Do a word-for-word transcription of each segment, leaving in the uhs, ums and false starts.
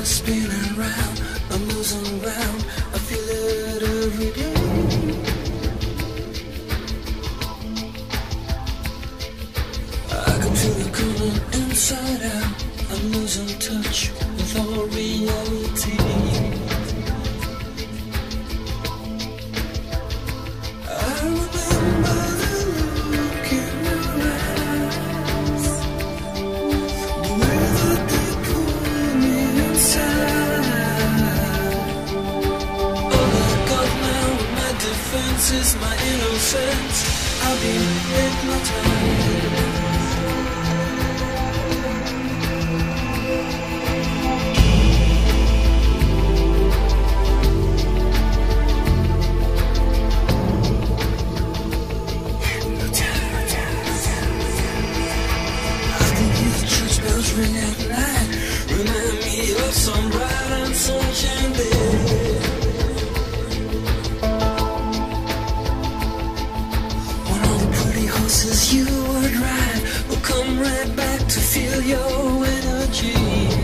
spinning round, I'm losing ground, I feel it every day. I can feel it coming inside out, I'm losing touch with all reality. I remember the look in your eyes, the way that they pulled me inside. All I got now in my defense is my innocence. I've been hypnotized. Ring at night, remind me of some bright and sunshine day. When all the pretty horses you would ride will come right back to feel your energy.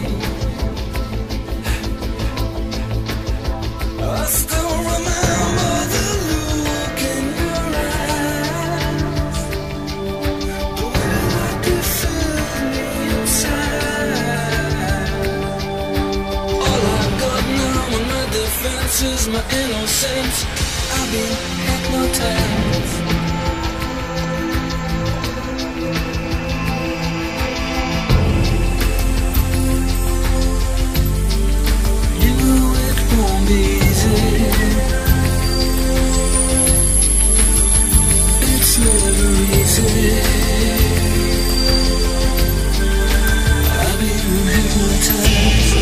I still remember the look in your eyes, the way that you filled me inside. All I got now in my defense is my innocence. I've been hypnotized. You know it won't be easy. It's never easy. I've been hypnotized.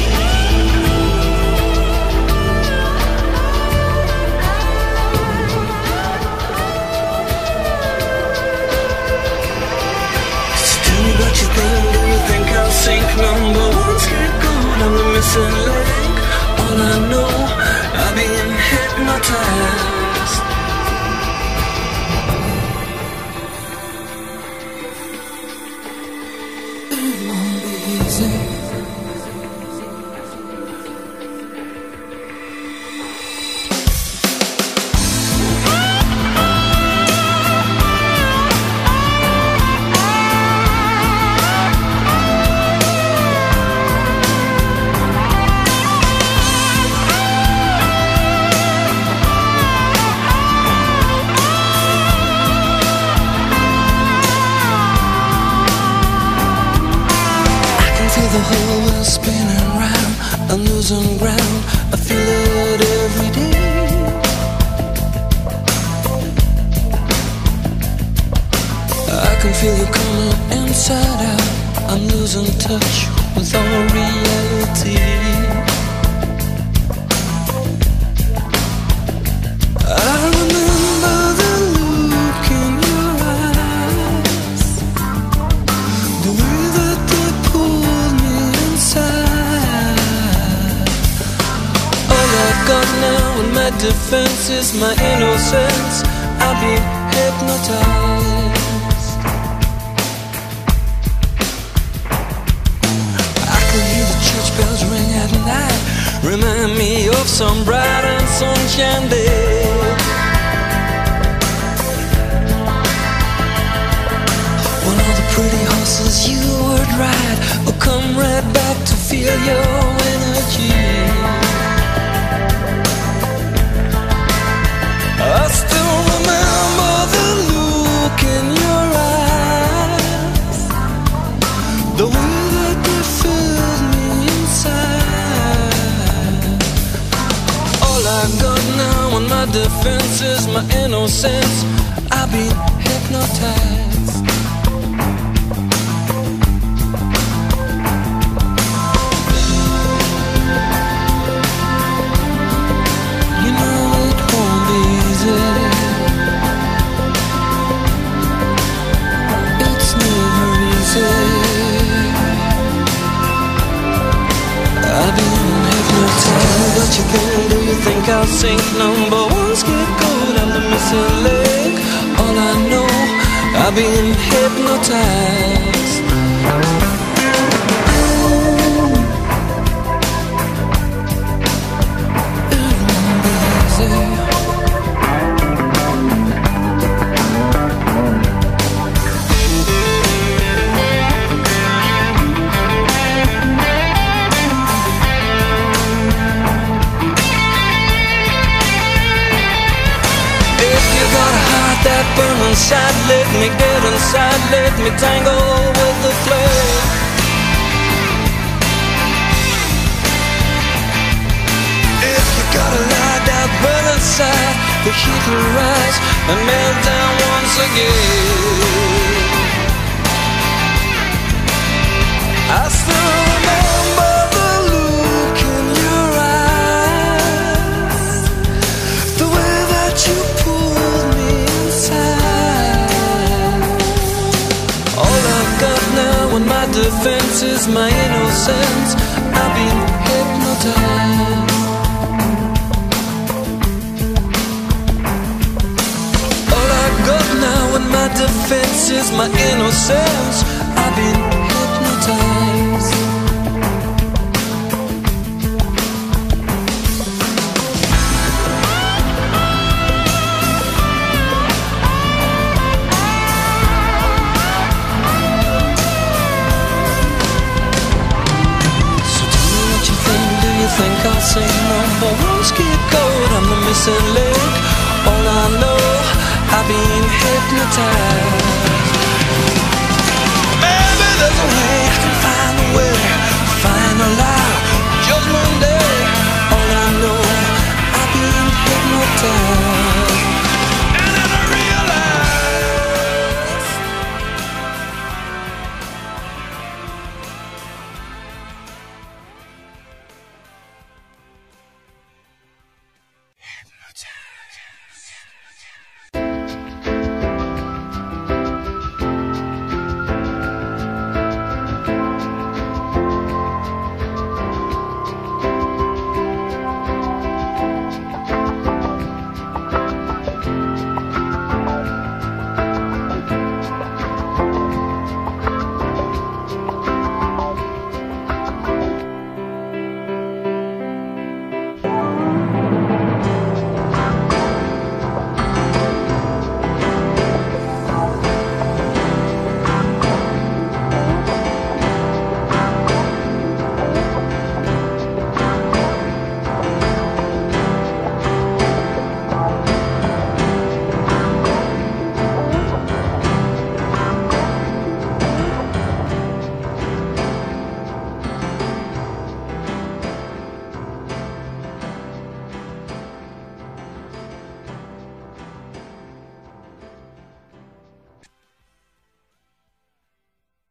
So tell me what you think. Do you think I'll sink? Number one scapegoat, I'm the missing link. All I know, I've been hypnotized. It won't be easy. The whole world spinning round, I'm losing ground, I feel it every day. I can feel you coming inside out, I'm losing touch with all reality. I remember the look in your eyes, the way that they pulled me inside. All I got now in my defense is my innocence. I've been hypnotized. I can hear the church bells ring at night, remind me of some bright and sunshine day. When all the pretty horses you would ride will come right back to feel your energy. I still remember the look in your eyes, the way that you filled me inside. All I got now in my defense is my innocence. I've been hypnotized. You know it won't be easy. It's never easy. I've been hypnotized. What you think? Do you think I'll sink? Number one scapegoat, I'm the missing link. All I know, I've been hypnotized. inside, let me get inside, let me tangle with the flame. If you gotta lie down, burn inside, the heat will rise and melt down once again. I still remember the look in your eyes, the way that you pulled me inside. All I've got now in my defense is my innocence. I've been hypnotized. All I've got now in my defense is my innocence. I've been hypnotized. Think I'll say number one scapegoat, I'm the missing link. All I know, I've been hypnotized.